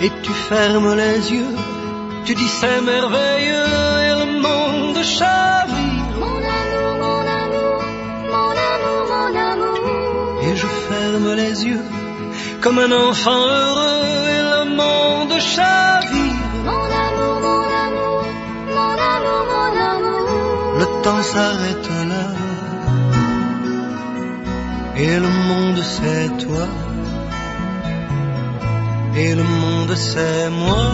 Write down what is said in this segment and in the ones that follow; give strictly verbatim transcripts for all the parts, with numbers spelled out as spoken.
Et tu fermes les yeux, tu dis c'est merveilleux et le monde chavire. Mon amour, mon amour, mon amour, mon amour. Et je ferme les yeux comme un enfant heureux et le monde chavire. Mon amour, mon amour, mon amour, mon amour. Le temps s'arrête là et le monde c'est toi. Et le monde c'est moi.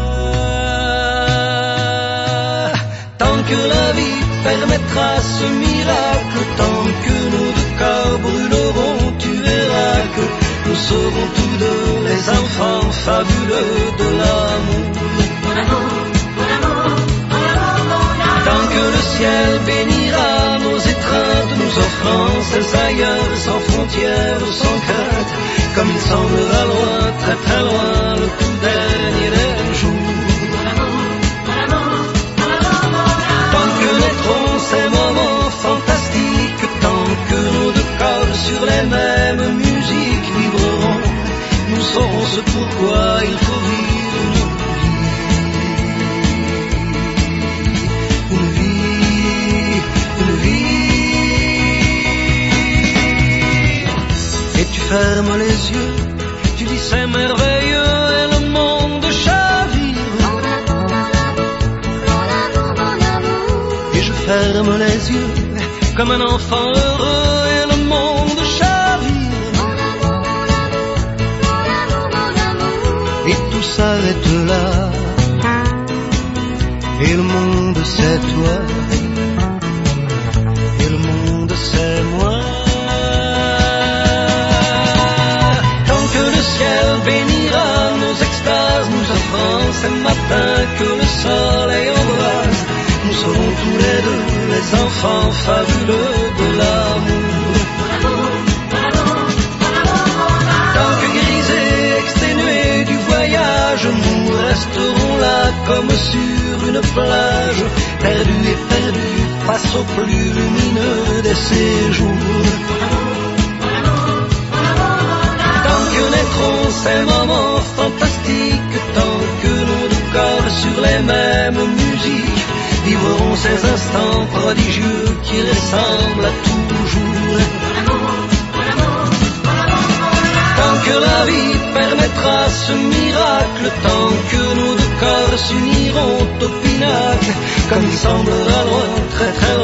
Tant que la vie permettra ce miracle, tant que nos deux corps brûleront, tu verras que nous serons tous deux les enfants fabuleux de l'amour. Mon amour, mon amour, mon amour, mon amour. Tant que le ciel bénira nos étreintes, nous offrant ces ailleurs sans frontières, sans crainte, comme il semblera loin, très très loin, le tout dernier des jours. Mon amour, mon amour, mon amour, mon amour. Tant que naîtront ces moments fantastiques, tant que nos deux corps sur les mêmes musiques vibreront, nous saurons ce pourquoi il faut vivre une vie, une vie, une vie. Et tu fermes les yeux, tu dis c'est merveilleux et le monde chavire. Mon amour, mon amour, mon amour, mon amour. Et je ferme les yeux comme un enfant heureux et le monde chavire. Mon amour, mon amour, mon amour, mon amour. Et tout s'arrête là et le monde c'est toi. Et le monde c'est moi. Tant que le ciel bénira nos extases, nous offrant ces matins que le soleil embrase, nous serons tous les deux les enfants fabuleux de l'amour. Mon amour, mon amour, mon amour, mon amour. Tant que grisés, exténués du voyage, nous resterons là comme sur une plage, perdus et perdus face au plus lumineux des séjours. Tant que naîtront ces moments fantastiques, tant que nos deux corps sur les mêmes musiques vivront ces instants prodigieux qui ressemblent à toujours. Tant que la vie permettra ce miracle, tant que nos deux corps s'uniront au pinacle, comme il semblera loin, très très